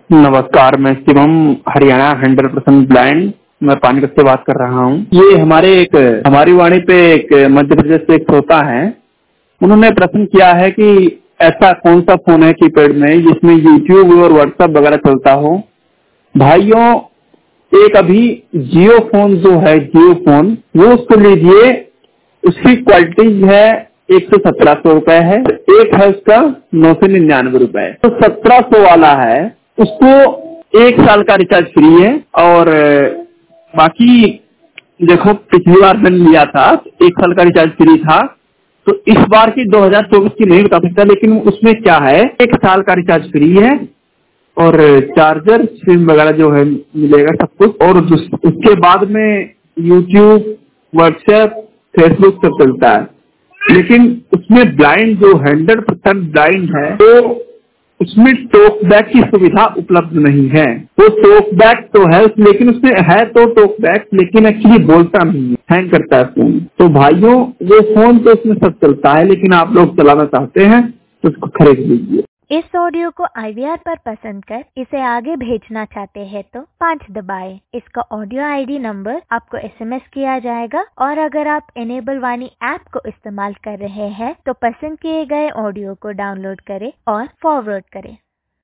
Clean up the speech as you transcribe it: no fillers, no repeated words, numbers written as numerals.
नमस्कार, मैं शिवम हरियाणा 100% ब्लाइंड मैं पानीपत से बात कर रहा हूँ। ये हमारी वाणी पे एक मध्य प्रदेश से एक श्रोता है, उन्होंने प्रश्न किया है कि ऐसा कौन सा फोन है कीपैड में जिसमें यूट्यूब और व्हाट्सएप वगैरह चलता हो। भाइयों, एक अभी जियो फोन जो है, जियो फोन वो उसको लीजिए, उसकी क्वालिटी है 11700 रुपए है, एक है उसका 999 रुपए। तो 1700 वाला है, उसको 1 साल का रिचार्ज फ्री है। और बाकी देखो, पिछली बार मैंने लिया था 1 साल का रिचार्ज फ्री था, तो इस बार की 2024 की नहीं बता सकता, लेकिन उसमें क्या है, 1 साल का रिचार्ज फ्री है और चार्जर सिम वगैरह जो है मिलेगा सब कुछ। और उसके बाद में यूट्यूब, व्हाट्सएप, फेसबुक सब चलता है। लेकिन उसमें ब्लाइंड जो 100% ब्लाइंड है, तो उसमें टॉक बैक की सुविधा उपलब्ध नहीं है। तो टॉक बैक तो है, लेकिन उसमें है तो टॉक बैक, लेकिन एक्चुअली बोलता नहीं है, हैंग करता है फोन। तो भाइयों, वो फोन तो उसमें सब चलता है, लेकिन आप लोग चलाना चाहते हैं तो उसको खरीद लीजिए। इस ऑडियो को IVR पर पसंद कर इसे आगे भेजना चाहते हैं तो 5 दबाएं। इसका ऑडियो ID नंबर आपको SMS किया जाएगा, और अगर आप इनेबल वाणी ऐप को इस्तेमाल कर रहे हैं तो पसंद किए गए ऑडियो को डाउनलोड करें और फॉरवर्ड करें।